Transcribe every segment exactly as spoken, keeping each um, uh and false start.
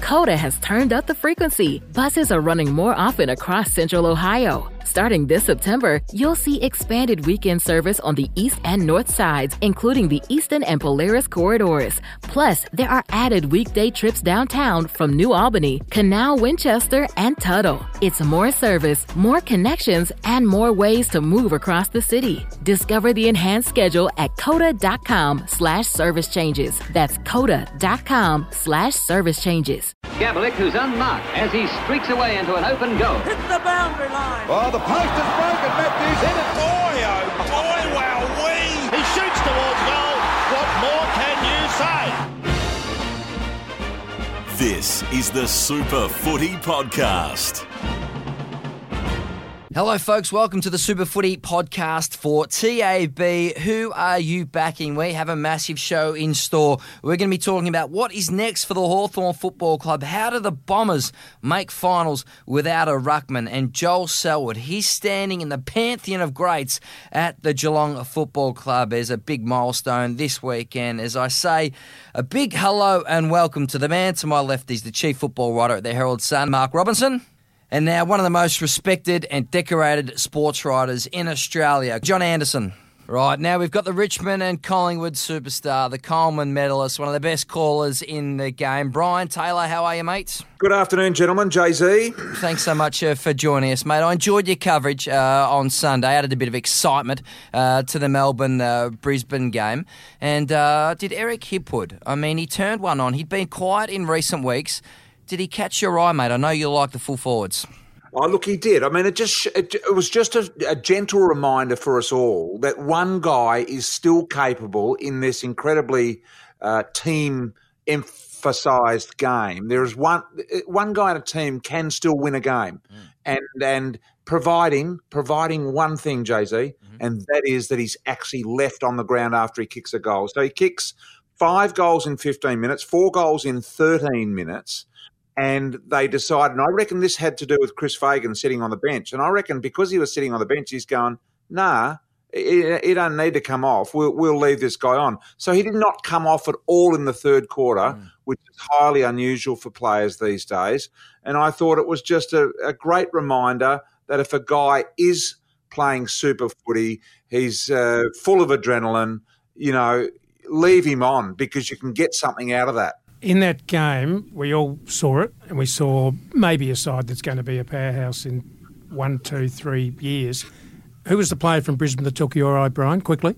Coda has turned up the frequency. Buses are running more often across Central Ohio. Starting this September, you'll see expanded weekend service on the east and north sides, including the Eastern and Polaris corridors. Plus, there are added weekday trips downtown from New Albany, Canal, Winchester, and Tuttle. It's more service, more connections, and more ways to move across the city. Discover the enhanced schedule at coda.com slash service changes. That's coda.com slash service changes. Gabalick, who's unmarked as he streaks away into an open goal. Hit the boundary line. Oh, the post is broken. Matthews hit it. Boy, oh boy, wow-wee. He shoots towards goal. What more can you say? This is the Super Footy Podcast. Hello, folks. Welcome to the Super Footy Podcast for T A B. Who are you backing? We have a massive show in store. We're going to be talking about what is next for the Hawthorn Football Club. How do the Bombers make finals without a ruckman? And Joel Selwood, he's standing in the pantheon of greats at the Geelong Football Club. There's a big milestone this weekend. As I say, a big hello and welcome to the man to my left. He's the chief football writer at the Herald Sun, Mark Robinson. And now one of the most respected and decorated sports writers in Australia, John Anderson. Right, now we've got the Richmond and Collingwood superstar, the Coleman medalist, one of the best callers in the game. Brian Taylor, how are you, mate? Good afternoon, gentlemen. Jay-Z. Thanks so much uh, for joining us, mate. I enjoyed your coverage uh, on Sunday. Added a bit of excitement uh, to the Melbourne-Brisbane uh, game. And uh, did Eric Hipwood, I mean, he turned one on. He'd been quiet in recent weeks. Did he catch your eye, mate? I know you like the full forwards. Oh, look, he did. I mean, it just it, it was just a, a gentle reminder for us all that one guy is still capable in this incredibly uh, team-emphasised game. There is one one guy in a team can still win a game, mm. and and providing providing one thing, Jay-Z, mm-hmm. and that is that he's actually left on the ground after he kicks a goal. So he kicks five goals in fifteen minutes, four goals in thirteen minutes. And they decided, and I reckon this had to do with Chris Fagan sitting on the bench. And I reckon because he was sitting on the bench, he's going, nah, it, it don't need to come off. We'll, we'll leave this guy on. So he did not come off at all in the third quarter, mm. which is highly unusual for players these days. And I thought it was just a, a great reminder that if a guy is playing super footy, he's uh, full of adrenaline, you know, leave him on because you can get something out of that. In that game, we all saw it, and we saw maybe a side that's going to be a powerhouse in one, two, three years. Who was the player from Brisbane that took your eye, Brian, quickly?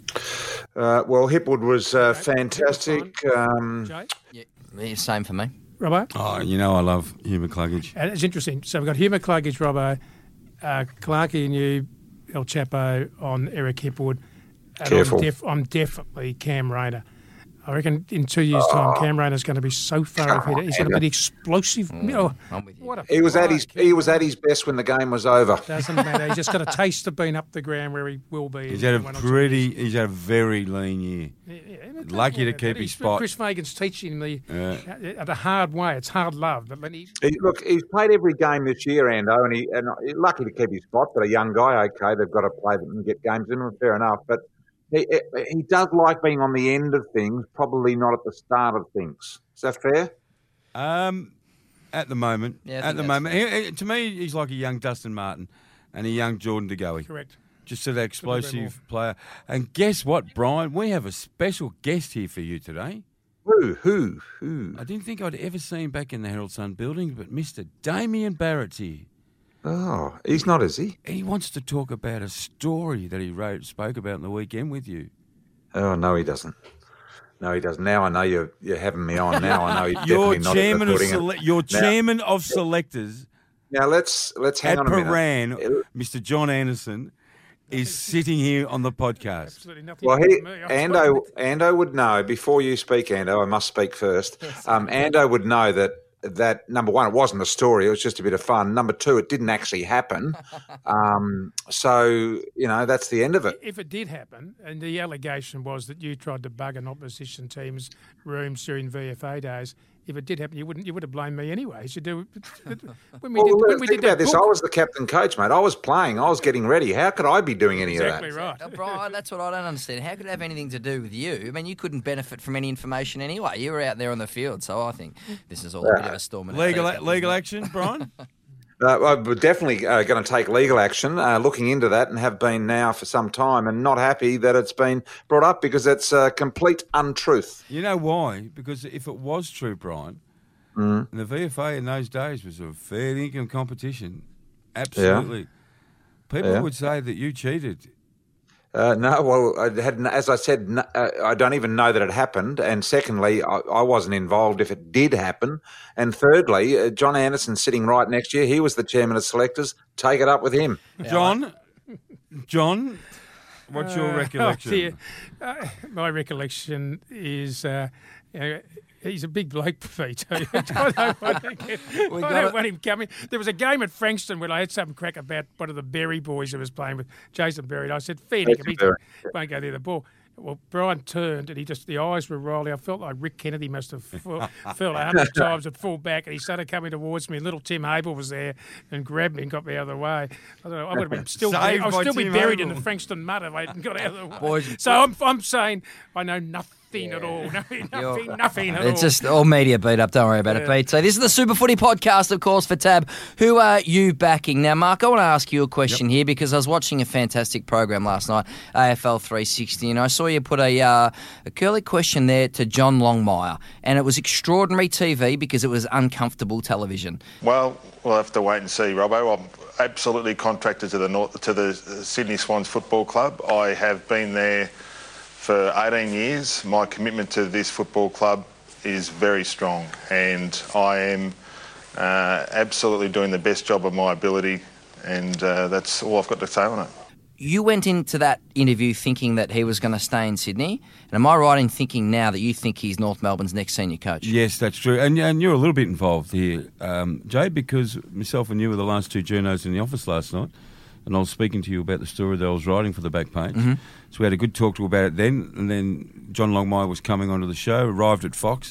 Uh, well, Hipwood was uh, fantastic. Um, Jay? Yeah, same for me. Robbo? Oh, you know I love Hugh McCluggage. And it's interesting. So we've got Hugh McCluggage, Robbo, uh, Clarkey and you, El Chapo on Eric Hipwood. And Careful. I'm, def- I'm definitely Cam Rayner. I reckon in two years' time, oh. Cam Rayner's going to be so far ahead. He's going to be explosive. Mm, you know, what a he was at his Cam he was at his best when the game was over. Doesn't matter. He's just got a taste of being up the ground where he will be. He's had a pretty. He's had a very lean year. Yeah, yeah, Lucky yeah, to keep his he's, spot. Chris Fagan's teaching him the yeah. uh, the hard way. It's hard love. But he's, he, look, he's played every game this year, Ando, and he and he's lucky to keep his spot. But a young guy, okay, they've got to play them and get games in them. Fair enough, but. He, he does like being on the end of things, probably not at the start of things. Is that fair? Um, at the moment, yeah, at the moment, he, he, to me, he's like a young Dustin Martin and a young Jordan De Goey. Correct. Just an explosive player. And guess what, Brian? We have a special guest here for you today. Who? Who? Who? I didn't think I'd ever see him back in the Herald Sun building, but Mister Damien Barrett's here. Oh, he's not, is he? He wants to talk about a story that he wrote, spoke about on the weekend with you. Oh, no, he doesn't. No, he doesn't. Now I know you're, you're having me on. Now I know he's you're definitely not chairman of sele- You're now, chairman of selectors. Now let's let's hang at on a Paran, minute. Mister John Anderson is sitting here on the podcast. Absolutely nothing. Well, he, Ando, Ando would know, before you speak, Ando, I must speak first. Um, Ando would know that, that, number one, it wasn't a story. It was just a bit of fun. Number two, it didn't actually happen. Um, so, you know, that's the end of it. If it did happen, and the allegation was that you tried to bug an opposition team's rooms during V F A days, if it did happen, you wouldn't. You would have blamed me anyway. You should do when we well, did. well, When we think did about that this. book. I was the captain coach, mate. I was playing. I was getting ready. How could I be doing any Exactly of that? right. Uh, Brian, that's what I don't understand. How could it have anything to do with you? I mean, you couldn't benefit from any information anyway. You were out there on the field, so I think this is all a bit of a storm. in a Legal teacup, legal isn't it? action, Brian? Uh, we're definitely uh, going to take legal action, uh, looking into that, and have been now for some time, and not happy that it's been brought up because it's a complete untruth. You know why? Because if it was true, Brian, Mm. the V F A in those days was a fair income competition. Absolutely. People Yeah. would say that you cheated. Uh, no, well, I had, as I said, no, uh, I don't even know that it happened. And secondly, I, I wasn't involved if it did happen. And thirdly, uh, John Anderson sitting right next to you, he was the chairman of selectors. Take it up with him. John, John, what's your Uh, recollection? oh dear. Uh, my recollection is uh, you know, he's a big bloke for me too. I don't, want, to get, I got don't it. want him coming. There was a game at Frankston where I had some crack about one of the Berry boys who was playing with Jason Berry. And I said, fair Jason dinkum, he Berry, won't go near the ball. Well, Brian turned and he just, the eyes were rolling. I felt like Rick Kennedy must have fell fell a hundred times at full back, and he started coming towards me. Little Tim Abel was there and grabbed me and got me out of the way. I, don't know, I would have been still, Saved I would by still be Tim buried Abel. in the Frankston mud if I hadn't got out of the way. Boys- so I'm, I'm saying I know nothing at all. Nothing, nothing, nothing at all. It's just all media beat up. Don't worry about it, Pete. So this is the Super Footy podcast, of course, for Tab. Who are you backing? Now, Mark, I want to ask you a question here because I was watching a fantastic program last night, A F L three sixty, and I saw you put a, uh, a curly question there to John Longmire, and it was extraordinary T V because it was uncomfortable television. Well, we'll have to wait and see, Robbo. I'm absolutely contracted to the North, to the Sydney Swans Football Club. I have been there for eighteen years. My commitment to this football club is very strong, and I am uh, absolutely doing the best job of my ability, and uh, that's all I've got to say on it. You went into that interview thinking that he was going to stay in Sydney, and am I right in thinking now that you think he's North Melbourne's next senior coach? Yes, that's true. And, and you're a little bit involved here, um, Jay, because myself and you were the last two journos in the office last night, and I was speaking to you about the story that I was writing for the back page. Mm-hmm. So we had a good talk to about it then, and then John Longmire was coming onto the show, arrived at Fox.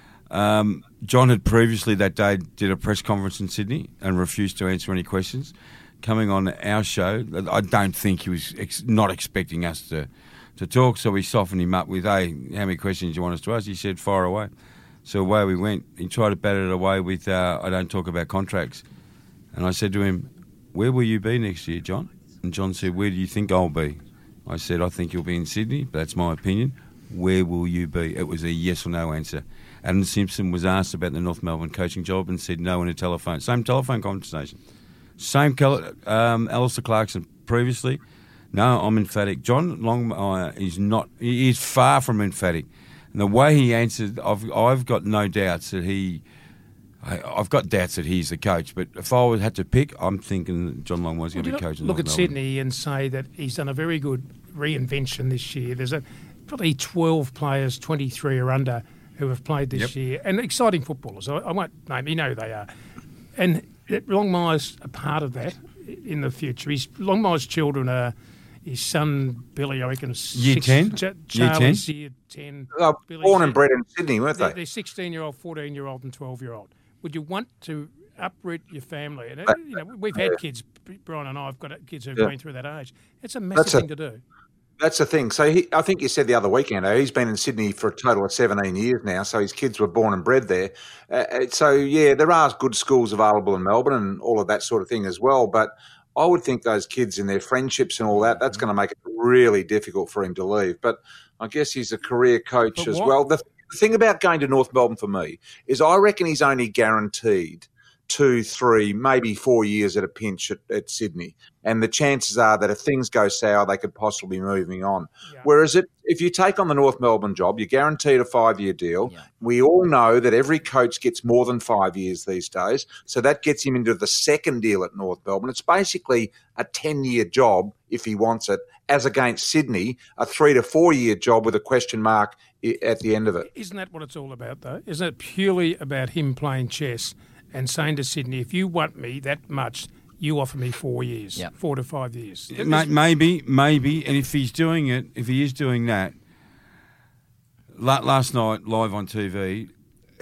Um, John had previously that day did a press conference in Sydney and refused to answer any questions. Coming on our show, I don't think he was ex- not expecting us to, to talk, so we softened him up with, hey, how many questions do you want us to ask? He said, fire away. So away we went. He tried to bat it away with, uh, I don't talk about contracts. And I said to him, where will you be next year, John? And John said, where do you think I'll be? I said, I think you'll be in Sydney, but that's my opinion. Where will you be? It was a yes or no answer. Adam Simpson was asked about the North Melbourne coaching job and said no in a telephone. Same telephone conversation. Same, um, Alistair Clarkson previously. No, I'm emphatic. John Longmire is not. He is far from emphatic. And the way he answered, I've I've got no doubts that he. I, I've got doubts that he's the coach. But if I would had to pick, I'm thinking that John Longmire's going to be coaching. Look North at Melbourne. Sydney and say that he's done a very good reinvention this year. There's a probably twelve players, twenty-three or under, who have played this Yep. year, and exciting footballers. I, I won't name, you know who they are. And Longmire's a part of that in the future. His Longmire's children are his son Billy, I reckon, is Year six, ten? Ch- Year Charlie's year ten. They were Billy's born and year- bred in Sydney, weren't they're, they? they're sixteen-year-old, fourteen-year-old and twelve-year-old. Would you want to uproot your family? And, Uh, you know, we've had kids, Brian and I have got kids who've Yeah. been through that age. It's a massive That's a- thing to do. That's the thing. So he, I think you said the other weekend, oh, he's been in Sydney for a total of seventeen years now, so his kids were born and bred there. Uh, uh, so, yeah, there are good schools available in Melbourne and all of that sort of thing as well. But I would think those kids and their friendships and all that, that's going to make it really difficult for him to leave. But I guess he's a career coach But as what- well. The, the thing about going to North Melbourne for me is I reckon he's only guaranteed two, three, maybe four years at a pinch at, at Sydney. And the chances are that if things go sour, they could possibly be moving on. Yeah. Whereas it, if you take on the North Melbourne job, you're guaranteed a five-year deal. Yeah. We all know that every coach gets more than five years these days. So that gets him into the second deal at North Melbourne. It's basically a ten-year job if he wants it, as against Sydney, a three- to four-year job with a question mark i- at the end of it. Isn't that what it's all about, though? Isn't it purely about him playing chess and saying to Sydney, if you want me that much, you offer me four years, Yeah. four to five years. Ma- Maybe, maybe, and if he's doing it, if he is doing that, la- last night live on T V,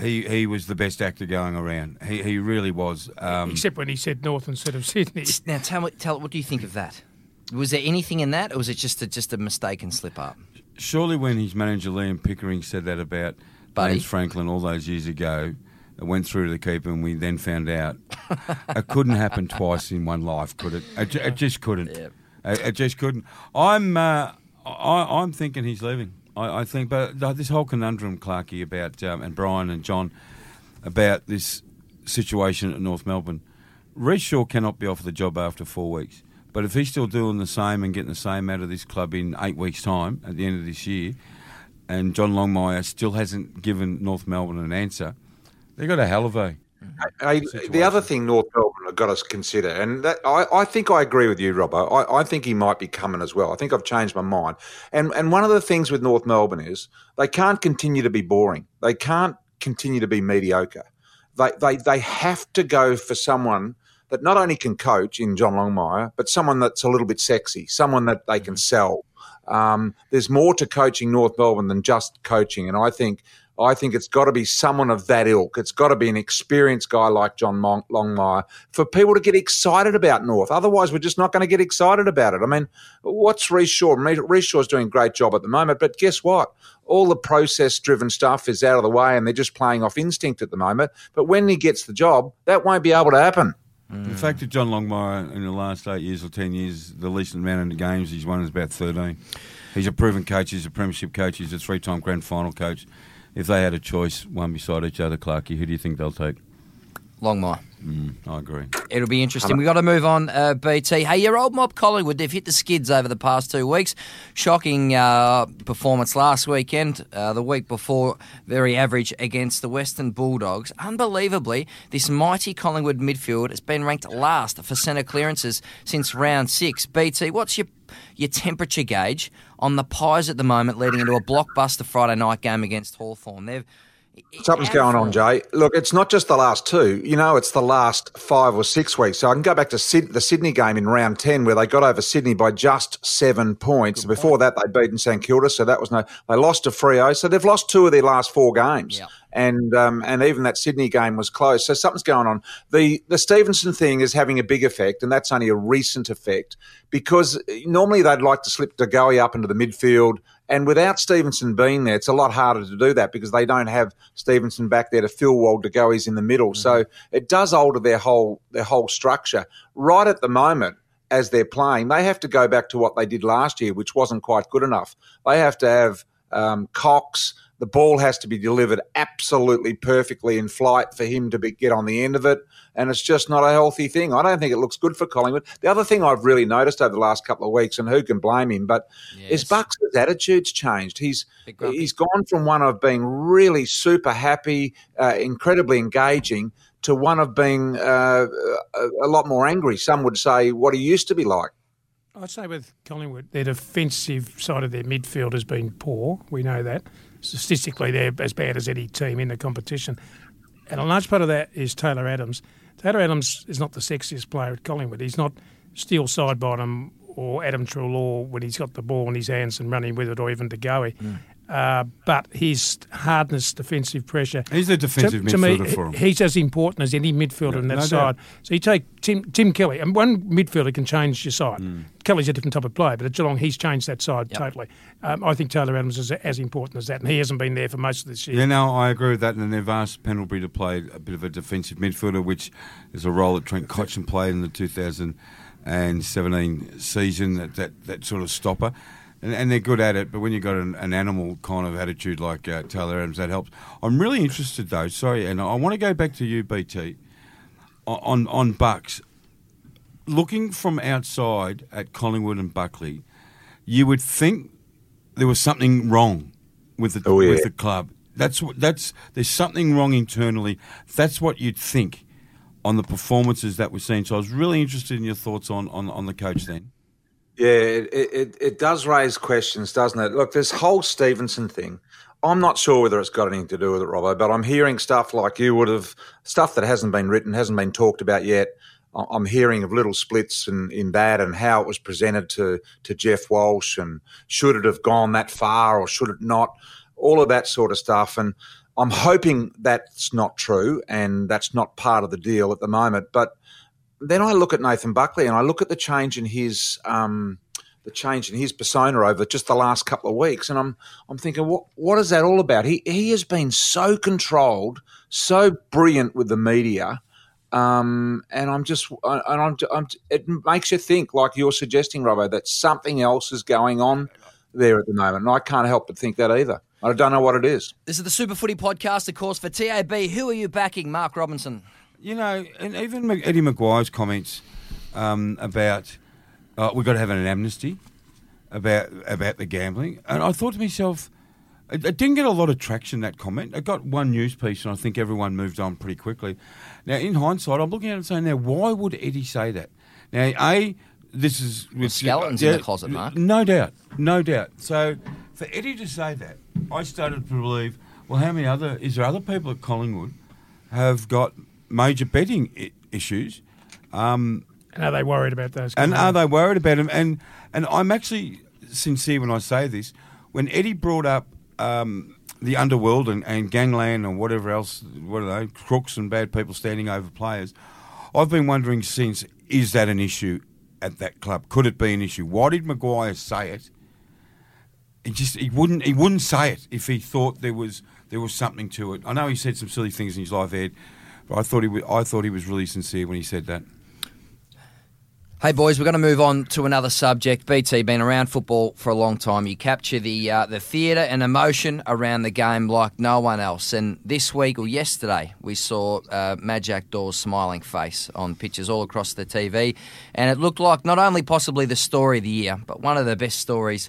he, he was the best actor going around. He he really was. Um, Except when he said North instead of Sydney. Now, tell me, tell what do you think of that? Was there anything in that, or was it just a, just a mistaken slip up? Surely, when his manager Liam Pickering said that about Buddy. James Franklin all those years ago, it went through to the keeper, and we then found out it couldn't happen twice in one life, could it? It, ju- it just couldn't. Yep. It, it just couldn't. I'm uh, I, I'm thinking he's leaving. I, I think, but this whole conundrum, Clarkey, about um, and Brian and John about this situation at North Melbourne. Reece Shaw cannot be offered the job after four weeks. But if he's still doing the same and getting the same out of this club in eight weeks' time at the end of this year, and John Longmire still hasn't given North Melbourne an answer, they've got a hell of a Hey, situation. the other thing North Melbourne have got to consider, and that, I, I think I agree with you, Robbo. I, I think he might be coming as well. I think I've changed my mind. And and one of the things with North Melbourne is they can't continue to be boring. They can't continue to be mediocre. They they they have to go for someone that not only can coach in John Longmire, but someone that's a little bit sexy, someone that they can sell. Um, there's more to coaching North Melbourne than just coaching, and I think I think it's got to be someone of that ilk. It's got to be an experienced guy like John Mon- Longmire for people to get excited about North. Otherwise, we're just not going to get excited about it. I mean, what's Reece Shaw? Reece Shaw's doing a great job at the moment, but guess what? All the process-driven stuff is out of the way, and they're just playing off instinct at the moment. But when he gets the job, that won't be able to happen. The fact that John Longmire in the last eight years or ten years, the least amount of the games he's won is about thirteen. He's a proven coach. He's a premiership coach. He's a three-time grand final coach. If they had a choice, one beside each other, Clarkey, who do you think they'll take? Longmire. Mm, I agree. It'll be interesting. We've got to move on, uh, B T. Hey, your old mob Collingwood, they've hit the skids over the past two weeks. Shocking uh, performance last weekend. Uh, the week before, very average against the Western Bulldogs. Unbelievably, this mighty Collingwood midfield has been ranked last for centre clearances since round six. B T, what's your your temperature gauge on the Pies at the moment leading into a blockbuster Friday night game against Hawthorn? They've Something's going on, Jay. Look, it's not just the last two. You know, it's the last five or six weeks. So I can go back to Sid- the Sydney game in round ten where they got over Sydney by just seven points. Good Before point. that, they'd beaten St Kilda, so that was no... They lost to Freo, so they've lost two of their last four games. Yep. And um, and even that Sydney game was close. So something's going on. The the Stevenson thing is having a big effect, and that's only a recent effect because normally they'd like to slip De Goey up into the midfield. And without Stevenson being there, it's a lot harder to do that because they don't have Stevenson back there to fill while De Goey's in the middle. Mm-hmm. So it does alter their whole their whole structure. Right at the moment, as they're playing, they have to go back to what they did last year, which wasn't quite good enough. They have to have um, Cox. The ball has to be delivered absolutely perfectly in flight for him to be, get on the end of it, and it's just not a healthy thing. I don't think it looks good for Collingwood. The other thing I've really noticed over the last couple of weeks, and who can blame him, but yes. is Bucks' attitude's changed. He's he's gone from one of being really super happy, uh, incredibly engaging, to one of being uh, a, a lot more angry. Some would say what he used to be like. I'd say with Collingwood, their defensive side of their midfield has been poor. We know that. Statistically, they're as bad as any team in the competition. And a large part of that is Taylor Adams. Taylor Adams is not the sexiest player at Collingwood. He's not Steele Sidebottom or Adam Treloar when he's got the ball in his hands and running with it, or even De Goey. Mm. Uh, but his hardness, defensive pressure... He's a defensive to, midfielder to me, for him. He's as important as any midfielder no, on that no side. Doubt. So you take Tim, Tim Kelly, and one midfielder can change your side. Mm. Kelly's a different type of player, but at Geelong, he's changed that side yep. totally. Um, I think Taylor Adams is as important as that, and he hasn't been there for most of this year. Yeah, no, I agree with that, and they've asked Pendlebury to play a bit of a defensive midfielder, which is a role that Trent Cotchin played in the two thousand seventeen season, that, that, that sort of stopper. And, and they're good at it, but when you've got an, an animal kind of attitude like uh, Taylor Adams, that helps. I'm really interested, though, sorry, and I want to go back to you, B T, on, on Bucks. Looking from outside at Collingwood and Buckley, you would think there was something wrong with the, oh, yeah. with the club. That's that's There's something wrong internally. That's what you'd think on the performances that we're seeing. So I was really interested in your thoughts on, on, on the coach then. Yeah, it, it it does raise questions, doesn't it? Look, this whole Stevenson thing, I'm not sure whether it's got anything to do with it, Robbo, but I'm hearing stuff like you would have, stuff that hasn't been written, hasn't been talked about yet. I'm hearing of little splits in, in that and how it was presented to, to Jeff Walsh and should it have gone that far or should it not, all of that sort of stuff. And I'm hoping that's not true and that's not part of the deal at the moment. But then I look at Nathan Buckley and I look at the change in his um, the change in his persona over just the last couple of weeks, and I'm I'm thinking, what what is that all about? He he has been so controlled, so brilliant with the media. Um, and I'm just, and I'm, I'm, it makes you think, like you're suggesting, Robbo, that something else is going on there at the moment. And I can't help but think that either. I don't know what it is. This is the Super Footy Podcast, of course, for T A B. Who are you backing, Mark Robinson? You know, and even Eddie Maguire's comments um, about uh, we've got to have an amnesty about about the gambling. And I thought to myself, it, it didn't get a lot of traction, that comment. It got one news piece, and I think everyone moved on pretty quickly. Now, in hindsight, I'm looking at it and saying, now, why would Eddie say that? Now, A, this is... With skeletons yeah, in the closet, Mark. No doubt, no doubt. So, for Eddie to say that, I started to believe, well, how many other... Is there other people at Collingwood have got major betting I- issues? Um, and are they worried about those? And are they worried about them? And, and I'm actually sincere when I say this. When Eddie brought up... Um, the underworld and, and gangland and whatever else, what are they, crooks and bad people standing over players. I've been wondering since, is that an issue at that club? Could it be an issue? Why did Maguire say it? He just he wouldn't he wouldn't say it if he thought there was there was something to it. I know he said some silly things in his live Ed, but I thought he was, I thought he was really sincere when he said that. Hey boys, we're going to move on to another subject. B T, been around football for a long time. You capture the uh, the theatre and emotion around the game like no one else. And this week or yesterday, we saw uh, Majak Daw's smiling face on pictures all across the T V, and it looked like not only possibly the story of the year, but one of the best stories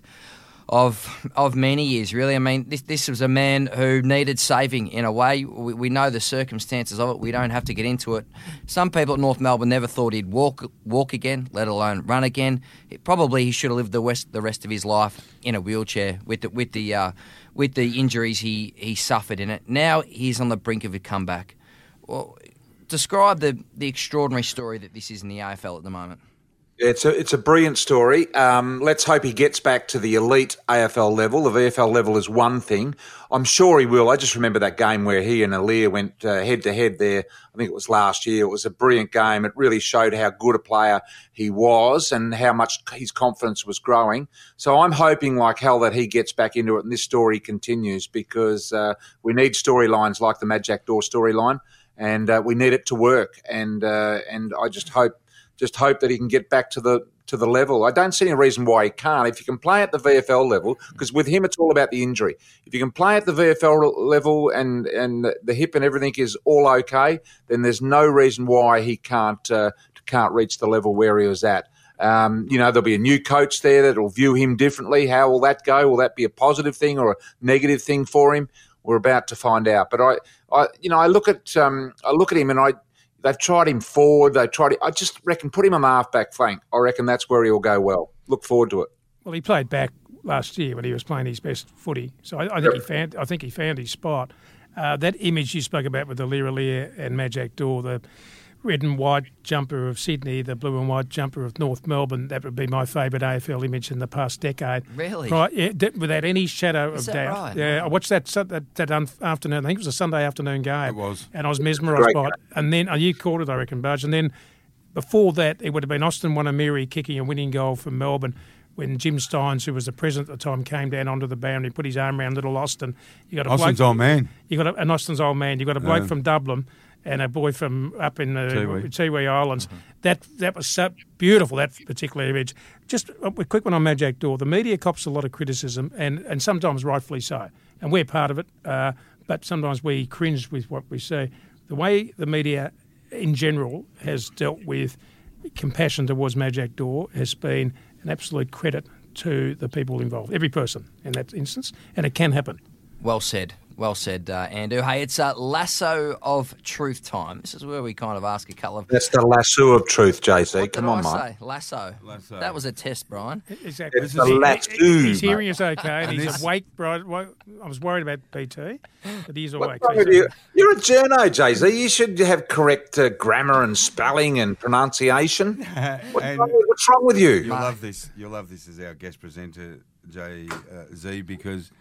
of of many years, really. I mean, this this was a man who needed saving in a way. We, we know the circumstances of it. We don't have to get into it. Some people at North Melbourne never thought he'd walk walk again, let alone run again. It, probably he should have lived the rest the rest of his life in a wheelchair with the with the uh, with the injuries he, he suffered in it. Now he's on the brink of a comeback. Well, describe the the extraordinary story that this is in the A F L at the moment. It's a it's a brilliant story. Um, let's hope he gets back to the elite A F L level. The V F L level is one thing. I'm sure he will. I just remember that game where he and Alir went uh, head to head there. I think it was last year. It was a brilliant game. It really showed how good a player he was and how much his confidence was growing. So I'm hoping like hell that he gets back into it and this story continues because uh, we need storylines like the Majak Daw storyline and uh, we need it to work. And uh, and I just hope. Just hope that he can get back to the to the level. I don't see any reason why he can't. If you can play at the V F L level, because with him it's all about the injury. If you can play at the V F L level and, and the hip and everything is all okay, then there's no reason why he can't uh, can't reach the level where he was at. Um, you know, there'll be a new coach there that will view him differently. How will that go? Will that be a positive thing or a negative thing for him? We're about to find out. But I, I you know, I look at um, I look at him and I. They've tried him forward. They tried. I just reckon put him on half-back flank. I reckon that's where he'll go well. Look forward to it. Well, he played back last year when he was playing his best footy, so I, I think yep. he found. I think he found his spot. Uh, that image you spoke about with Alir Alir and Majak Daw, the red and white jumper of Sydney, the blue and white jumper of North Melbourne, that would be my favourite A F L image in the past decade. Really? Right, yeah, d- without any shadow Is of that doubt. Right? Yeah, I watched that that, that un- afternoon. I think it was a Sunday afternoon game. It was. And I was mesmerised by it. And then, oh, you called it, I reckon, Budge. And then before that, it would have been Austin Wanamiri kicking a winning goal for Melbourne when Jim Steins, who was the president at the time, came down onto the boundary, put his arm around little Austin. You got a Austin's bloke, old man. You got a, an Austin's old man. You got a bloke Yeah. from Dublin and a boy from up in the Tiwi. Tiwi Islands. Mm-hmm. That that was so beautiful, that particular image. Just a quick one on Majak Daw. The media cops a lot of criticism, and, and sometimes rightfully so. And we're part of it, uh, but sometimes we cringe with what we see. The way the media in general has dealt with compassion towards Majak Daw has been an absolute credit to the people involved, every person in that instance, and it can happen. Well said. Well said, uh, Andrew. Hey, it's a lasso of truth time. This is where we kind of ask a couple of... That's the lasso of truth, J C. What Come did on, I mate. say? Lasso. Lasso. That was a test, Brian. Exactly. It's the lasso, He's hearing mate. us okay, and he's this- awake. Brian. I was worried about P T, but he's What's awake. wrong with you? You're a journo, J C. You should have correct uh, grammar and spelling and pronunciation. What's, And wrong with, what's wrong with you? You'll love this. You'll love this as our guest presenter, J uh, Z, because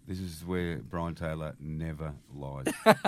This is where Brian Taylor never lies.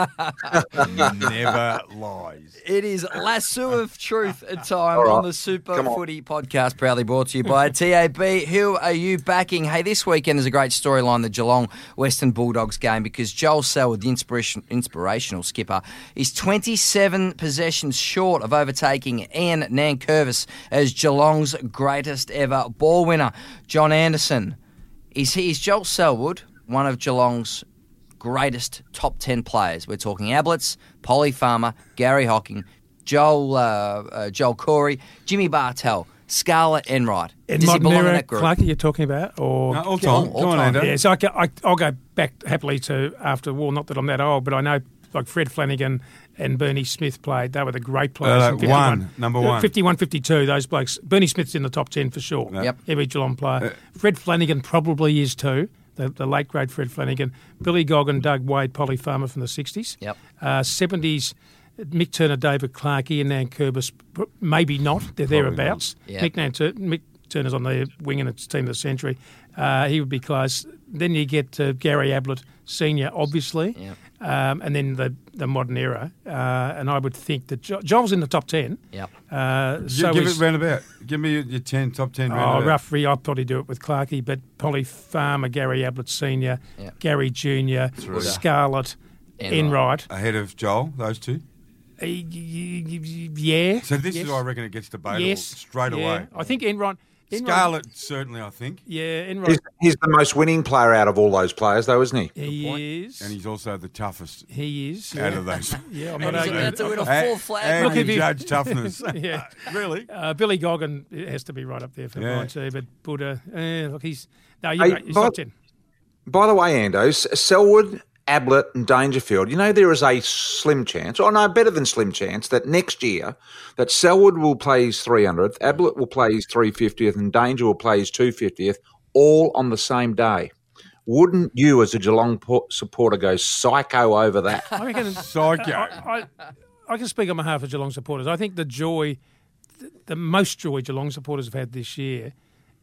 Never lies. It is Lasso of Truth time All right. on the Super Come on. Footy podcast, proudly brought to you by T A B. Who are you backing? Hey, this weekend is a great storyline, the Geelong Western Bulldogs game, because Joel Selwood, the inspiration, inspirational skipper, is twenty-seven possessions short of overtaking Ian Nankervis as Geelong's greatest ever ball winner. John Anderson, is he is Joel Selwood one of Geelong's greatest top ten players? We're talking Ablett, Polly Farmer, Gary Hocking, Joel uh, uh, Joel Corey, Jimmy Bartell, Scarlett Enright. And Does he belong in Modernera, that group? Clark, you're talking about? Or No, all time. all Come on, time. Ando. Yeah, so I, ca- I, I'll go back happily to after the war. Not that I'm that old, but I know like Fred Flanagan and Bernie Smith played. They were the great players. Uh, in fifty-one. one, number one. fifty-one, fifty-two, those blokes. Bernie Smith's in the top ten for sure. Yep. Every Geelong player. Uh, Fred Flanagan probably is too. The, the late, great Fred Flanagan. Billy Goggin, Doug Wade, Polly Farmer from the sixties. Yep. Uh, seventies, Mick Turner, David Clarke, Ian Nankervis, maybe not. They're thereabouts. Yep. Mick, Nantur- Mick Turner's on the wing in its team of the century. Uh, he would be close. Then you get uh, Gary Ablett, Senior, obviously. Yep. Um, and then the, the modern era. Uh, and I would think that jo- Joel's in the top ten. Yep. Uh, Gi- so give is, it roundabout. Give me your, your ten, top ten Oh, roundabout. roughly, I'd probably do it with Clarkey, but Polly Farmer, Gary Ablett Senior, Yep. Gary Junior, Scarlett, Enright. Enright. Ahead of Joel, those two. Uh, y- y- y- yeah. So this yes. is why I reckon it gets debatable Yes. straight yeah. away. I think Enright. Enright Scarlett, certainly, I think. Yeah, Enright. He's, he's the most winning player out of all those players, though, isn't he? He is. And he's also the toughest He is. out yeah. of those. Yeah, I'm And not he's about to win a And- full flag. and Look, you if you- judge toughness. Yeah. Really? Uh, Billy Goggin has to be right up there for Yeah. mine too, but Buddha, eh, look, he's no, Hey, you're right. He's but- top ten. By the way, Ando, S- Selwood, Ablett and Dangerfield, you know there is a slim chance, or no, better than slim chance, that next year that Selwood will play his three hundredth, Ablett will play his three hundred fiftieth and Danger will play his two hundred fiftieth, all on the same day. Wouldn't you, as a Geelong po- supporter, go psycho over that? I reckon Psycho. I, I, I can speak on behalf of Geelong supporters. I think the joy, the, the most joy Geelong supporters have had this year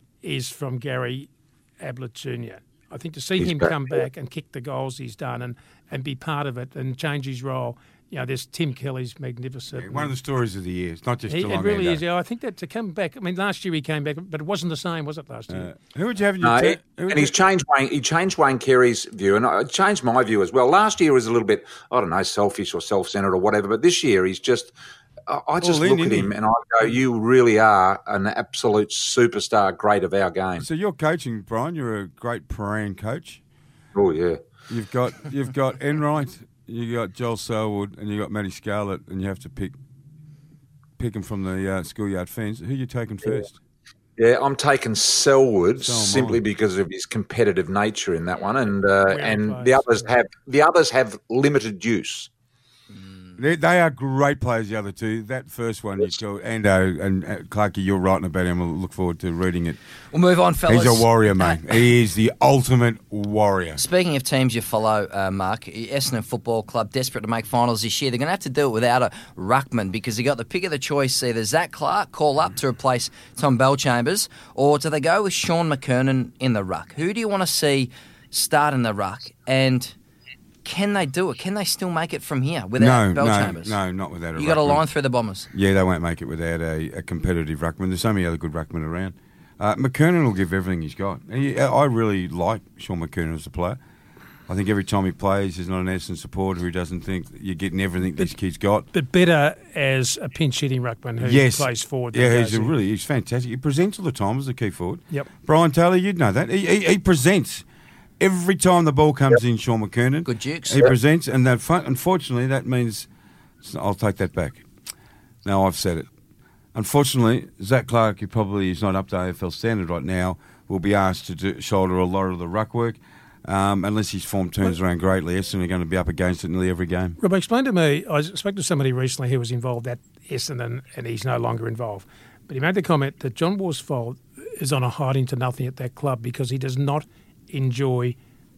is from Gary Ablett Junior I think to see He's him back, come yeah. back and kick the goals he's done and, and be part of it and change his role. You know, there's Tim Kelly's magnificent. One of the stories of the year. It's not just He, Geelong. it really Ando. is. Yeah, I think that to come back. I mean, last year he came back, but it wasn't the same, was it? Last year. Uh, who would you have in your No, ten? Who would and he's you- changed Wayne. He changed Wayne Carey's view, and I changed my view as well. Last year was a little bit, I don't know, selfish or self-centered or whatever. But this year, he's just. I I just All in, look at isn't he? him and I go, "You really are an absolute superstar, great of our game." So you're coaching, Brian. You're a great Paran coach. Oh yeah, You've got you've got Enright, you got Joel Selwood, and you got Matty Scarlett, and you have to pick pick them from the uh, schoolyard fence. Who are you taking first? yeah. I'm taking Selwood So am I. simply because of his competitive nature in that one, and uh, Where he and plays, the others yeah. have the others have limited use. They, they are great players, the other two. That first one, you go, Ando and uh, Clarkey, you're writing about him. We'll look forward to reading it. We'll move on, fellas. He's a warrior, mate. He is the ultimate warrior. Speaking of teams you follow, uh, Mark, Essendon Football Club desperate to make finals this year. They're going to have to do it without a ruckman because they got the pick of the choice. Either Zach Clark call up to replace Tom Bellchambers, or do they go with Sean McKernan in the ruck? Who do you want to see start in the ruck? And can they do it? Can they still make it from here without No, no, Bellchambers? no, not without a You got a ruckman. line through the Bombers. Yeah, they won't make it without a, a competitive ruckman. There's so many other good ruckmen around. Uh, McKernan will give everything he's got. He, I really like Sean McKernan as a player. I think every time he plays, he's not an Essendon supporter who doesn't think you're getting everything this kid's got. But better as a pinch hitting ruckman who Yes. plays forward. than Yeah, goes he's a in. really he's fantastic. He presents all the time as a key forward. Yep. Brian Taylor, you'd know that. He, he, he presents. Every time the ball comes in, Sean McKernan. Good jukes. He Yep. presents, and that, fun- unfortunately, that means I'll take that back. Now I've said it. Unfortunately, Zach Clark, who probably is not up to A F L standard right now, will be asked to do, shoulder a lot of the ruck work. Um, unless his form turns around greatly, Essendon are going to be up against it nearly every game. Rob, explain to me, I spoke to somebody recently who was involved at Essendon and he's no longer involved. But he made the comment that John Worsfold is on a hiding to nothing at that club because he does not enjoy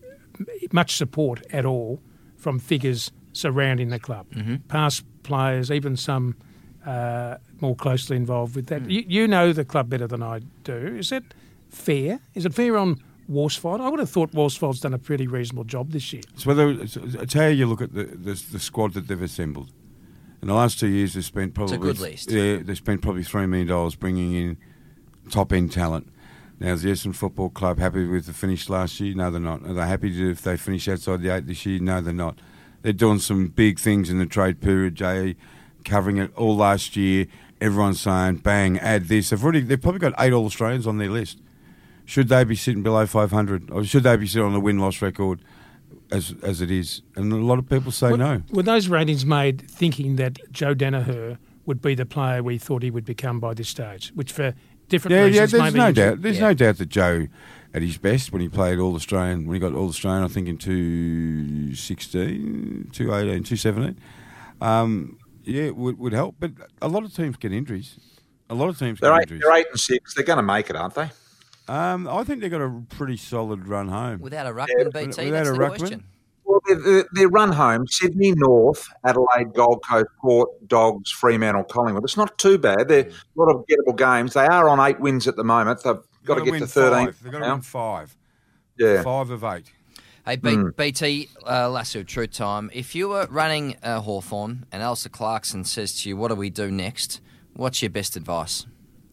much support at all from figures surrounding the club. Mm-hmm. Past players, even some uh, more closely involved with that. Mm. You, you know the club better than I do. Is that fair? Is it fair on Worsfold. I would have thought Worsfold's done a pretty reasonable job this year. It's whether it's, it's how you look at the, the the squad that they've assembled. In the last two years, they've spent probably it's a good list. Yeah, they've spent probably three million dollars bringing in top end talent. Now, is the Essendon Football Club happy with the finish last year? No, they're not. Are they happy to, if they finish outside the eight this year? No, they're not. They're doing some big things in the trade period, J E, covering it all last year. Everyone's saying, bang, add this. They've already, they've probably got eight All Australians on their list. Should they be sitting below five hundred, or should they be sitting on the win-loss record as as it is? And a lot of people say were, no. Were those ratings made thinking that Joe Danaher would be the player we thought he would become by this stage, which for different yeah, reasons yeah, there's maybe no injury. doubt. There's yeah. no doubt that Joe, at his best, when he played All Australian, when he got All Australian, I think in two sixteen, two eighteen, two seventeen, um, yeah, it would, would help. But a lot of teams get injuries. A lot of teams they're get eight, injuries. They're eight and six. They're going to make it, aren't they? Um, I think they've got a pretty solid run home. Without a ruckman, Yeah, B T, without that's a the ruckman? question. Well, their, their run home, Sydney, North, Adelaide, Gold Coast, Port, Dogs, Fremantle, Collingwood. It's not too bad. They're a lot of gettable games. They are on eight wins at the moment. They've got to get win to thirteen. Five. They've got to now. win five. Yeah. Five of eight. Hey, B- Mm. B T, uh, Lasso, true time. If you were running uh, Hawthorn and Alistair Clarkson says to you, what do we do next? What's your best advice?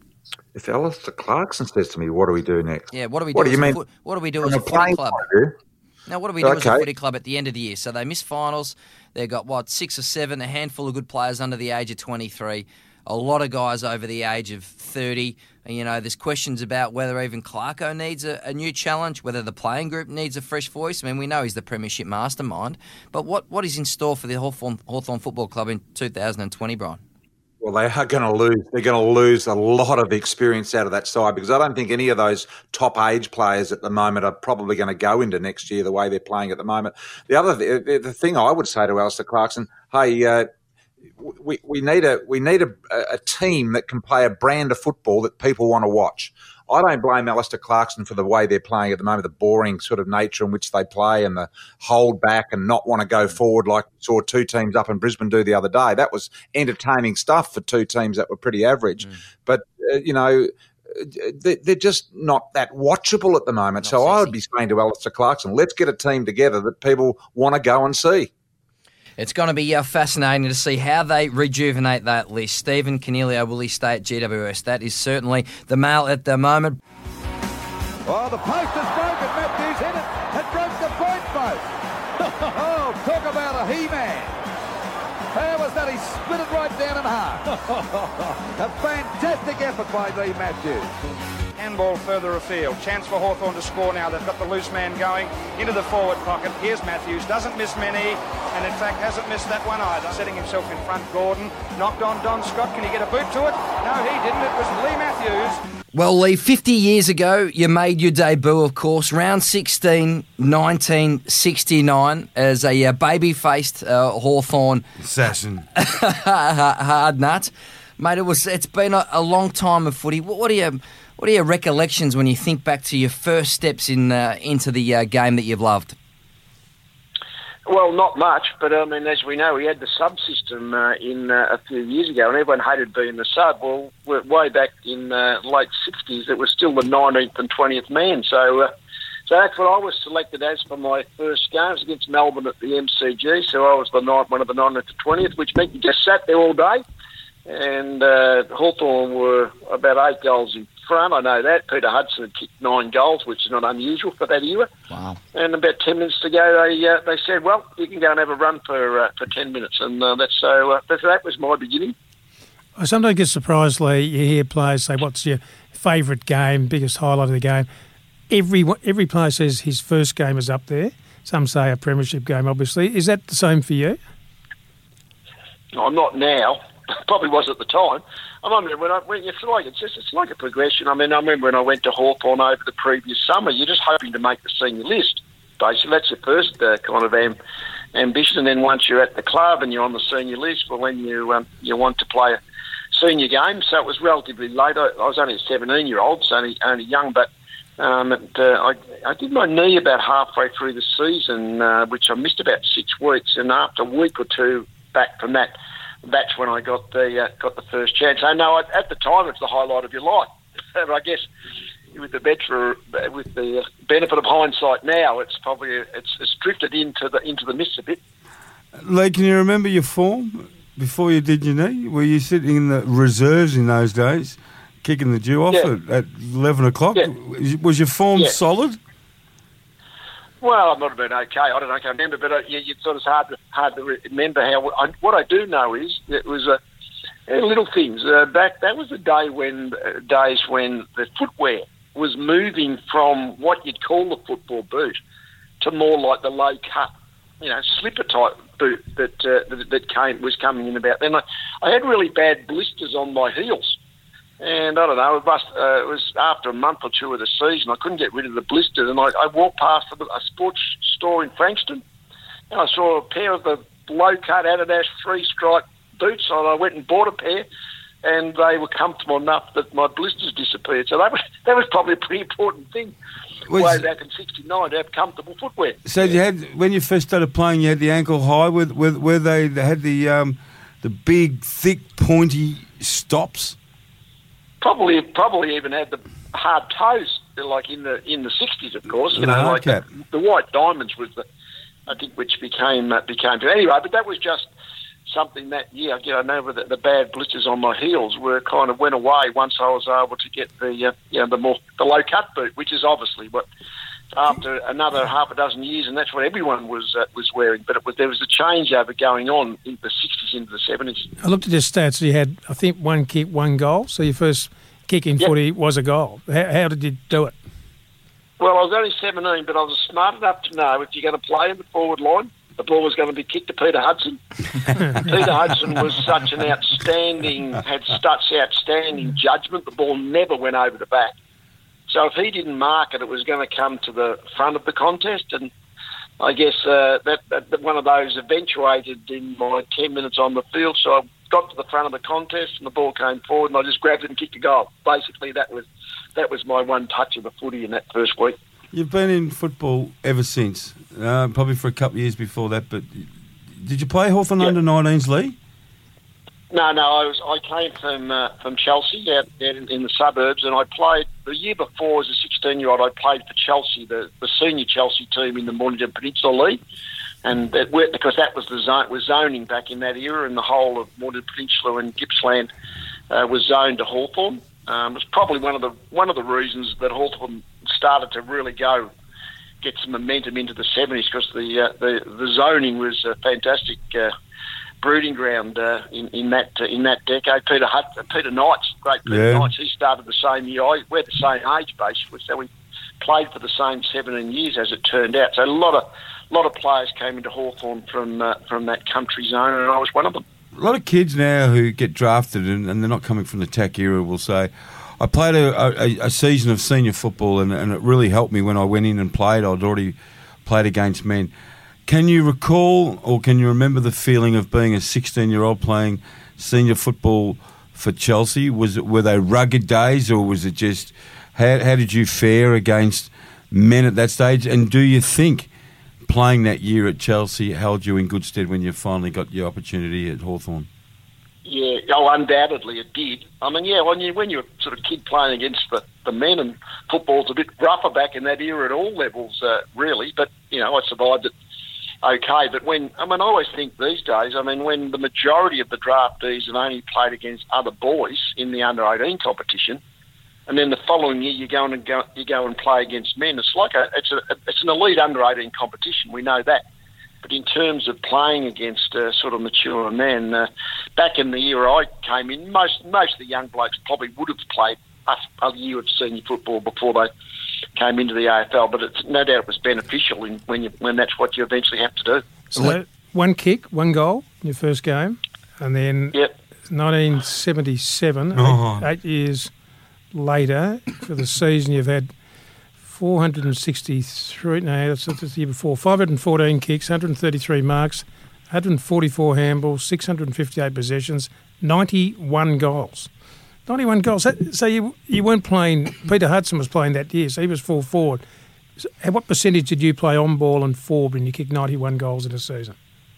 If Alistair Clarkson says to me, what do we do next? Yeah, what do we do What do as you a mean? foot, what do we do From as a a footy playing club? point of view? Now, what do we do as a Okay. footy club at the end of the year? So they miss finals. They've got, what, six or seven, a handful of good players under the age of twenty-three, a lot of guys over the age of thirty. And, you know, there's questions about whether even Clarko needs a, a new challenge, whether the playing group needs a fresh voice. I mean, we know he's the premiership mastermind. But what, what is in store for the Hawthorn, Hawthorn Football Club in two thousand twenty, Brian? Well, they are going to lose. They're going to lose a lot of experience out of that side because I don't think any of those top age players at the moment are probably going to go into next year the way they're playing at the moment. The other the, the thing I would say to Alistair Clarkson, hey, uh, we we need a we need a, a team that can play a brand of football that people want to watch. I don't blame Alistair Clarkson for the way they're playing at the moment, the boring sort of nature in which they play and the hold back and not want to go forward like we saw two teams up in Brisbane do the other day. That was entertaining stuff for two teams that were pretty average. Mm. But, uh, you know, they're just not that watchable at the moment. Not so sexy. I would be saying to Alistair Clarkson, let's get a team together that people want to go and see. It's going to be uh, fascinating to see how they rejuvenate that list. Stephen Coniglio, will he stay at G W S? That is certainly the mail at the moment. Oh, the post is broken. Matthews hit it and broke the point post. Oh, talk about a he-man. How was that? He split it right down in half. A fantastic effort by Lee Matthews. Handball further afield. Chance for Hawthorn to score now. They've got the loose man going into the forward pocket. Here's Matthews. Doesn't miss many, and in fact hasn't missed that one either. Setting himself in front, Gordon. Knocked on Don Scott. Can he get a boot to it? No, he didn't. It was Lee Matthews. Well, Lee, fifty years ago, you made your debut, of course, round sixteen, nineteen sixty-nine, as a uh, baby-faced uh, Hawthorn assassin. Hard nut. Mate, it was, it's been a, a long time of footy. What, what are you... What are your recollections when you think back to your first steps in uh, into the uh, game that you've loved? Well, not much, but I mean, as we know, we had the sub system uh, in uh, a few years ago, and everyone hated being the sub. Well, way back in uh, late sixties, it was still the nineteenth and twentieth man. So, uh, so that's what I was selected as for my first games against Melbourne at the M C G. So I was the night one of the nineteenth and twentieth, which meant you just sat there all day. And uh, Hawthorn were about eight goals in front. I know that. Peter Hudson had kicked nine goals, which is not unusual for that era. Wow. And about ten minutes to go, they uh, they said, well, you can go and have a run for uh, for ten minutes. And uh, that's so uh, that, that was my beginning. I sometimes get surprised, Lee, you hear players say, what's your favourite game, biggest highlight of the game? Every, every player says his first game is up there. Some say a premiership game, obviously. Is that the same for you? I'm not now. Probably was at the time. I remember when I when it's like it's just it's like a progression. I mean, I remember when I went to Hawthorn over the previous summer. You're just hoping to make the senior list. Basically, that's your first uh, kind of am, ambition. And then once you're at the club and you're on the senior list, well, then you um, you want to play a senior game. So it was relatively late. I, I was only a seventeen year old, so only only young. But um, and, uh, I I did my knee about halfway through the season, uh, which I missed about six weeks. And after a week or two back from that, that's when I got the uh, got the first chance. I know at the time it's the highlight of your life. But I guess with the better, with the benefit of hindsight now, it's probably it's, it's drifted into the into the miss a bit. Lee, can you remember your form before you did your knee? Were you sitting in the reserves in those days, kicking the dew off Yeah. at, at eleven o'clock? Yeah. Was your form Yeah. solid? Well, I might have been okay. I don't know. I can't remember, but uh, you, you sort of hard to hard to remember how. I, what I do know is it was a. Uh, little things. Uh, back that was the day when uh, days when the footwear was moving from what you'd call the football boot to more like the low cut, you know, slipper type boot that uh, that, that came was coming in about then. I, I had really bad blisters on my heels, and I don't know. It, must, uh, it was after a month or two of the season. I couldn't get rid of the blisters, and I, I walked past a, a sports store in Frankston, and I saw a pair of the low cut Adidas three stripe boots, and I went and bought a pair, and they were comfortable enough that my blisters disappeared. So that was that was probably a pretty important thing Was- way back in sixty-nine to have comfortable footwear. So you had when you first started playing, you had the ankle high. With with where they, they had the um, the big, thick, pointy stops. Probably probably even had the hard toes, like in the in the sixties, of course. You The know, hard like cap. the, the white diamonds was the, I think, which became uh, became anyway. But that was just something that year. You know, I know that the bad blisters on my heels were kind of went away once I was able to get the uh, you know the more the low cut boot, which is obviously what after another half a dozen years, and that's what everyone was uh, was wearing. But it was there was a changeover going on in the sixties into the seventies. I looked at your stats. You had, I think, one kick, one goal. So your first kick in Yep. footy was a goal. How, how did you do it? Well, I was only seventeen, but I was smart enough to know if you're going to play in the forward line, the ball was going to be kicked to Peter Hudson. Peter Hudson was such an outstanding, had such outstanding judgment. The ball never went over the back. So if he didn't mark it, it was going to come to the front of the contest. And I guess uh, that, that, that one of those eventuated in my ten minutes on the field. So I got to the front of the contest and the ball came forward and I just grabbed it and kicked a goal. Basically, that was that was my one touch of the footy in that first week. You've been in football ever since, uh, probably for a couple of years before that. But did you play Hawthorn under nineteens, Lee? No, no. I was. I came from uh, from Chelsea, out, out in, in the suburbs, and I played the year before as a sixteen-year-old. I played for Chelsea, the, the senior Chelsea team in the Mornington Peninsula League, and that worked because that was the zone, was zoning back in that era, and the whole of Mornington Peninsula and Gippsland uh, was zoned to Hawthorn. Um, it was probably one of the one of the reasons that Hawthorn started to really go get some momentum into the seventies because the, uh, the the zoning was a fantastic uh, breeding ground uh, in in that uh, in that decade. Peter Hutt, uh, Peter Knights, great Peter Yeah. Knights, he started the same year. I, we're the same age basically, so we played for the same seventeen years as it turned out. So a lot of lot of players came into Hawthorn from uh, from that country zone, and I was one of them. A lot of kids now who get drafted and, and they're not coming from the T A C era will say, I played a, a, a season of senior football and, and it really helped me when I went in and played. I'd already played against men. Can you recall or can you remember the feeling of being a sixteen-year-old playing senior football for Chelsea? Was it, were they rugged days or was it just, how, how did you fare against men at that stage? And do you think playing that year at Chelsea held you in good stead when you finally got your opportunity at Hawthorn? Yeah, oh, undoubtedly it did. I mean, yeah, when, you, when you're sort of kid playing against the, the men, and football's a bit rougher back in that era at all levels, uh, really, but, you know, I survived it okay. But when, I mean, I always think these days, I mean, when the majority of the draftees have only played against other boys in the under eighteen competition, and then the following year you go and go, you go and play against men, it's like a, it's a, it's an elite under eighteen competition. We know that. But in terms of playing against uh, sort of mature men, uh, back in the era I came in, most most of the young blokes probably would have played a, a year of senior football before they came into the A F L. But it's no doubt it was beneficial in, when you when that's what you eventually have to do. So one kick, one goal in your first game, and then Yep. nineteen seventy-seven, Oh. eight, eight years later, for the season you've had four hundred sixty-three, no, that's, that's the year before, five hundred fourteen kicks, one hundred thirty-three marks, one hundred forty-four handballs, six hundred fifty-eight possessions, ninety-one goals. ninety-one goals. So, so you you weren't playing, Peter Hudson was playing that year, so he was full forward. So what percentage did you play on ball and forward when you kicked ninety-one goals in a season?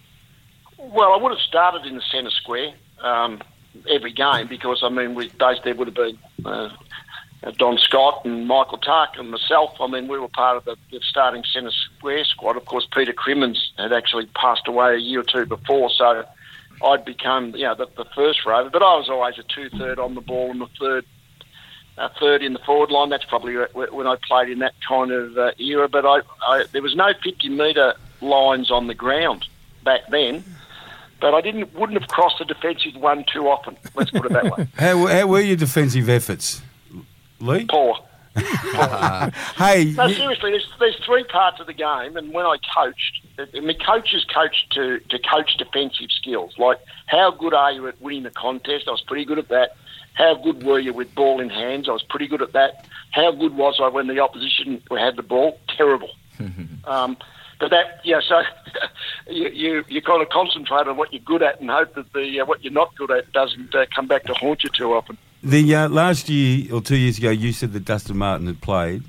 Well, I would have started in the centre square um, every game because, I mean, we, those there would have been uh, uh, Don Scott and Michael Tark and myself. I mean, we were part of the, the starting centre square squad. Of course, Peter Crimmins had actually passed away a year or two before, so I'd become, you know, the, the first rover. But I was always a two-third on the ball and the third uh, third in the forward line. That's probably when I played in that kind of uh, era. But I, I there was no fifty-metre lines on the ground back then. But I didn't wouldn't have crossed the defensive one too often. Let's put it that way. how, how were your defensive efforts, Lee? Poor. Uh, hey, no, you... seriously, there's, there's three parts of the game, and when I coached, I mean, coaches coached to, to coach defensive skills, like how good are you at winning the contest? I was pretty good at that. How good were you with ball in hands? I was pretty good at that. How good was I when the opposition had the ball? Terrible. um, but that, yeah, so you, you you kind of concentrate on what you're good at and hope that the uh, what you're not good at doesn't uh, come back to haunt you too often. The uh, last year or two years ago, you said that Dustin Martin had played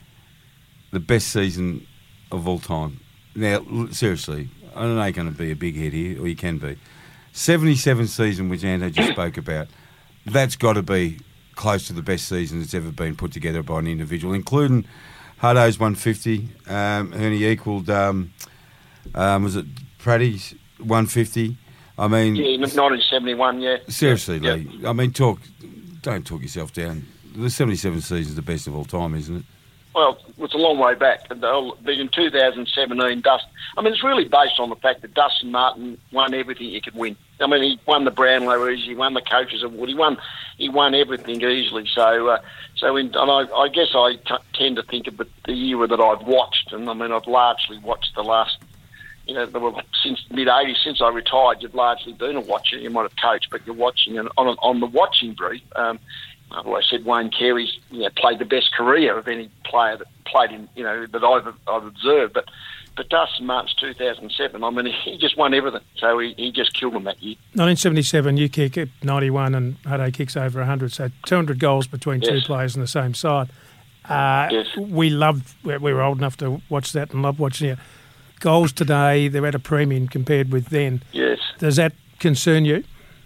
the best season of all time. Now, seriously, I don't know you're going to be a big head here, or you can be. seventy-seven season, which Anto just spoke about, that's got to be close to the best season that's ever been put together by an individual, including Hutto's one fifty, um, Ernie equalled, um, um, was it Praddy's one fifty? I mean... Yeah, nineteen seventy-one, yeah. Seriously, yeah. Lee, I mean, talk... Don't talk yourself down. The seventy-seven season is the best of all time, isn't it? Well, it's a long way back. But in two thousand seventeen, Dustin... I mean, it's really based on the fact that Dustin Martin won everything he could win. I mean, he won the Brownlow easily, he won the Coaches Award, he won he won everything easily. So, uh, so in, and I, I guess I t- tend to think of the era that I've watched, and I mean, I've largely watched the last... You know, since the mid eighties, since I retired, you've largely been a watcher. You might have coached, but you're watching. And on, on the watching brief, um, I've always said Wayne Carey's you know, played the best career of any player that played in, you know, that I've, I've observed. But but Dustin Martin's two thousand seven, I mean, he just won everything. So he, he just killed them that year. nineteen seventy-seven, you kick at ninety-one and Hutto kicks over one hundred. So two hundred goals between yes. two players on the same side. Uh, yes. We loved, we were old enough to watch that and loved watching it. Goals today, they're at a premium compared with then. Yes. Does that concern you?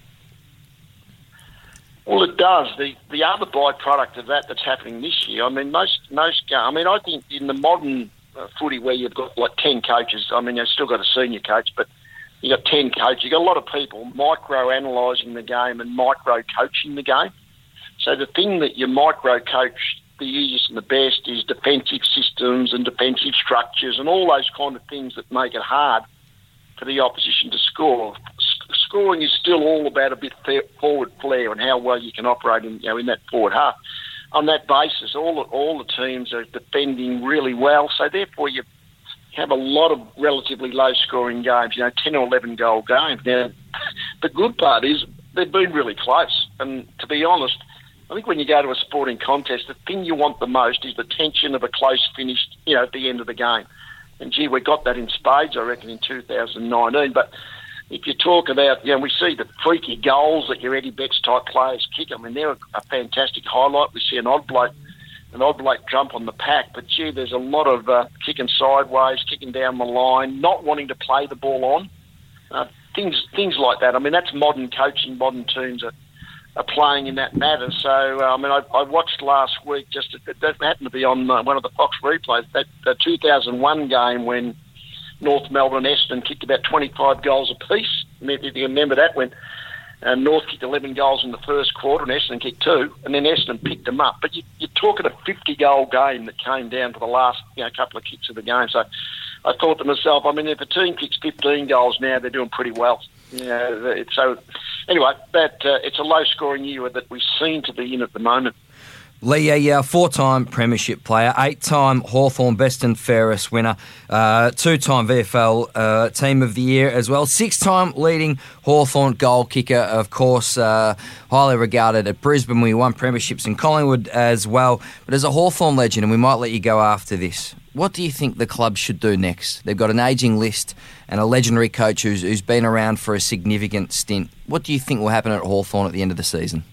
Well, it does. The the other byproduct of that that's happening this year, I mean, most, most I mean, I think in the modern uh, footy where you've got like ten coaches, I mean, you've still got a senior coach, but you've got ten coaches, you've got a lot of people micro-analysing the game and micro-coaching the game. So the thing that you micro-coach the easiest and the best is defensive systems and defensive structures and all those kind of things that make it hard for the opposition to score. S- scoring is still all about a bit forward flair and how well you can operate in, you know, in that forward half. On that basis, all the, all the teams are defending really well, so therefore you have a lot of relatively low-scoring games, you know, ten or eleven goal games. Now, the good part is they've been really close, and to be honest, I think when you go to a sporting contest, the thing you want the most is the tension of a close finish, you know, at the end of the game. And, gee, we got that in spades, I reckon, in two thousand nineteen. But if you talk about, you know, we see the freaky goals that your Eddie Betts type players kick. I mean, they're a, a fantastic highlight. We see an odd bloke, an odd bloke jump on the pack. But, gee, there's a lot of uh, kicking sideways, kicking down the line, not wanting to play the ball on. Uh, things, things like that. I mean, that's modern coaching, modern teams are... are playing in that matter. So, uh, I mean, I, I watched last week, just that, that happened to be on uh, one of the Fox replays, that the two thousand one game when North Melbourne and Essendon kicked about twenty-five goals apiece. If you remember that, when uh, North kicked eleven goals in the first quarter and Essendon kicked two, and then Essendon picked them up. But you, you're talking a fifty-goal game that came down to the last you know, couple of kicks of the game. So I thought to myself, I mean, if a team kicks fifteen goals now, they're doing pretty well. Yeah, so anyway, that uh, it's a low-scoring era that we seem to be in at the moment. Lee, a uh, four-time premiership player, eight-time Hawthorn Best and Fairest winner, uh, two-time V F L uh, Team of the Year as well, six-time leading Hawthorn goal kicker, of course, uh, highly regarded at Brisbane. We won premierships in Collingwood as well. But as a Hawthorn legend, and we might let you go after this, what do you think the club should do next? They've got an ageing list and a legendary coach who's, who's been around for a significant stint. What do you think will happen at Hawthorn at the end of the season?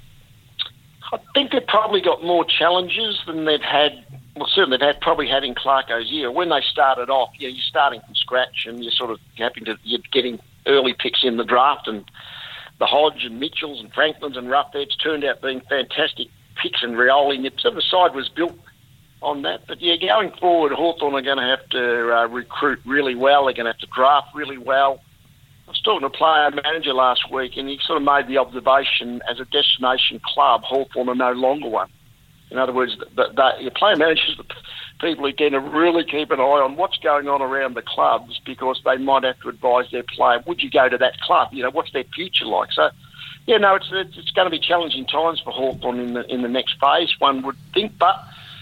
I think they've probably got more challenges than they've had, well, certainly they've had, probably had in Clarko's year. When they started off, you know, you're starting from scratch and you're sort of having to, you're getting early picks in the draft, and the Hodge and Mitchells and Franklins and Roughheads turned out being fantastic picks and Rioli. And so the side was built on that. But, yeah, going forward, Hawthorn are going to have to uh, recruit really well. They're going to have to draft really well. I was talking to a player manager last week, and he sort of made the observation as a destination club, Hawthorn are no longer one. In other words, the, the, your player managers, the people who tend to really keep an eye on what's going on around the clubs, because they might have to advise their player, would you go to that club? You know, what's their future like? So, yeah, no, it's it's, it's going to be challenging times for Hawthorn in the in the next phase, one would think, but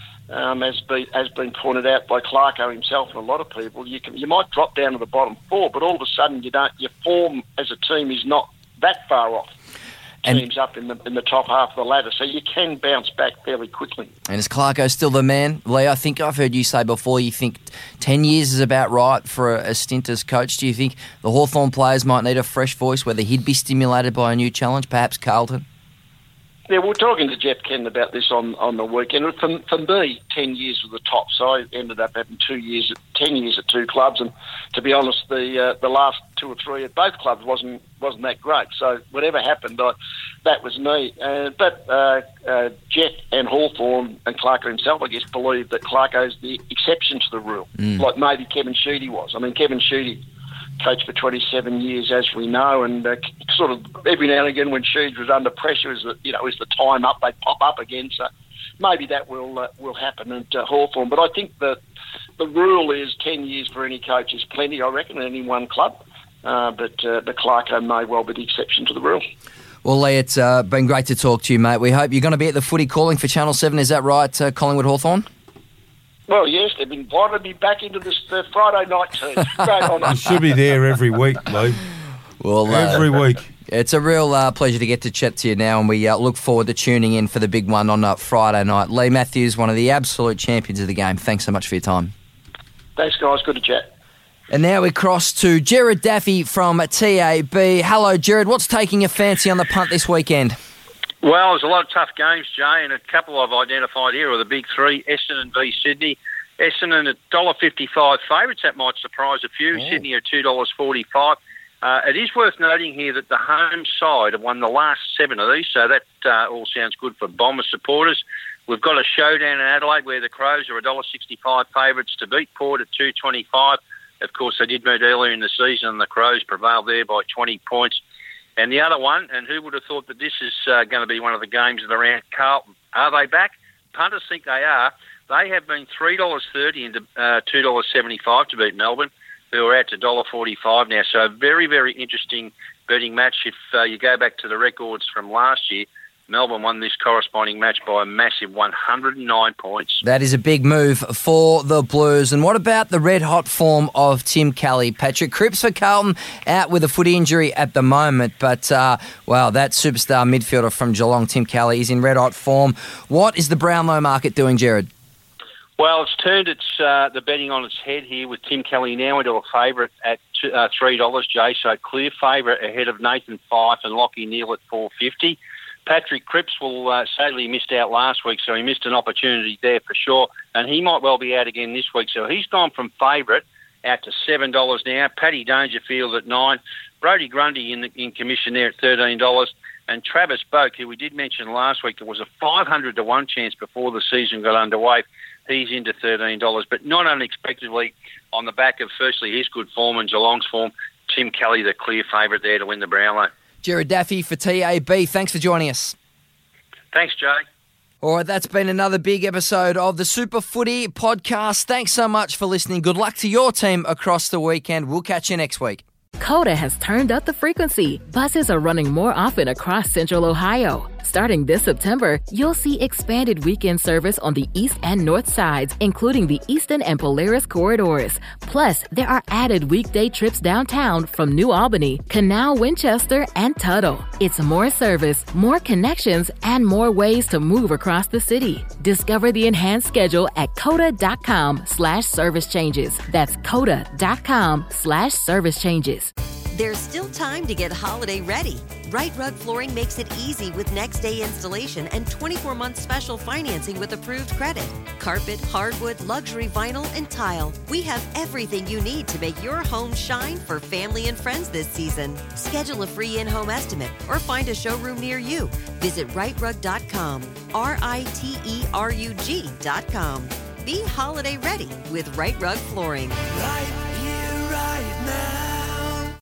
um, as be, has been pointed out by Clarko himself and a lot of people, you can you might drop down to the bottom four, but all of a sudden you don't your form as a team is not that far off and teams up in the in the top half of the ladder, so you can bounce back fairly quickly. And is Clarko still the man? Lee, I think I've heard you say before you think ten years is about right for a, a stint as coach. Do you think the Hawthorn players might need a fresh voice, whether he'd be stimulated by a new challenge, perhaps Carlton? Yeah, we were talking to Jeff Kenn about this on, on the weekend. For, for me, ten years was the top, so I ended up having two years, at, ten years at two clubs, and to be honest, the uh, the last two or three at both clubs wasn't wasn't that great. So whatever happened, I, that was me. Uh, but uh, uh, Jeff and Hawthorn and Clarko himself, I guess, believe that Clarko's the exception to the rule, mm. like maybe Kevin Sheedy was. I mean, Kevin Sheedy coached for twenty-seven years, as we know, and uh, sort of every now and again when Sheeds was under pressure, is the, you know, is the time up, they pop up again. So maybe that will uh, will happen at uh, Hawthorn. But I think that the rule is ten years for any coach is plenty, I reckon, in any one club. Uh, but uh, the Clarko may well be the exception to the rule. Well, Lee, it's uh, been great to talk to you, mate. We hope you're going to be at the footy calling for Channel seven. Is that right, uh, Collingwood Hawthorn? Well, yes, they've invited me back into this uh, Friday night team. Great honour. You should be there every week, Lee. Well, uh, every week. It's a real uh, pleasure to get to chat to you now, and we uh, look forward to tuning in for the big one on uh, Friday night. Lee Matthews, one of the absolute champions of the game. Thanks so much for your time. Thanks, guys. Good to chat. And now we cross to Gerard Daffy from T A B. Hello, Gerard. What's taking your fancy on the punt this weekend? Well, there's a lot of tough games, Jay, and a couple I've identified here are the big three, Essendon v Sydney. Essendon at one dollar fifty-five favourites. That might surprise a few. Oh. Sydney at two dollars forty-five. Uh, it is worth noting here that the home side have won the last seven of these, so that uh, all sounds good for Bomber supporters. We've got a showdown in Adelaide where the Crows are one dollar sixty-five favourites to beat Port at two dollars twenty-five. Of course, they did meet earlier in the season and the Crows prevailed there by twenty points. And the other one, and who would have thought that this is uh, going to be one of the games of the round, Carlton. Are they back? Punters think they are. They have been three dollars thirty into uh, two dollars seventy-five to beat Melbourne, who are out to one dollar forty-five now. So a very, very interesting betting match. If uh, you go back to the records from last year, Melbourne won this corresponding match by a massive one hundred nine points. That is a big move for the Blues. And what about the red-hot form of Tim Kelly? Patrick Cripps for Carlton out with a foot injury at the moment. But, uh, wow, that superstar midfielder from Geelong, Tim Kelly, is in red-hot form. What is the Brownlow market doing, Gerard? Well, it's turned its uh, the betting on its head here with Tim Kelly now into a favourite at two, uh, three dollars, Jay. So clear favourite ahead of Nathan Fyfe and Lachie Neale at four dollars fifty. Patrick Cripps will uh, sadly missed out last week, so he missed an opportunity there for sure, and he might well be out again this week. So he's gone from favourite out to seven dollars now. Paddy Dangerfield at nine. Brodie Grundy in, the, in commission there at thirteen dollars. And Travis Boak, who we did mention last week, there was a five hundred to one chance before the season got underway. He's into thirteen dollars, but not unexpectedly on the back of, firstly, his good form and Geelong's form, Tim Kelly, the clear favourite there to win the Brownlow. Gerard Daffy for T A B. Thanks for joining us. Thanks, Jay. All right, that's been another big episode of the Super Footy Podcast. Thanks so much for listening. Good luck to your team across the weekend. We'll catch you next week. Coda has turned up the frequency. Buses are running more often across Central Ohio. Starting this September, you'll see expanded weekend service on the east and north sides, including the Eastern and Polaris corridors. Plus, there are added weekday trips downtown from New Albany, Canal, Winchester, and Tuttle. It's more service, more connections, and more ways to move across the city. Discover the enhanced schedule at coda.com slash service changes. That's coda.com slash service changes. There's still time to get holiday ready. Right Rug Flooring makes it easy with next day installation and twenty-four month special financing with approved credit. Carpet, hardwood, luxury vinyl, and tile. We have everything you need to make your home shine for family and friends this season. Schedule a free in-home estimate or find a showroom near you. Visit right rug dot com. R I T E R U G dot com. Be holiday ready with Right Rug Flooring. Right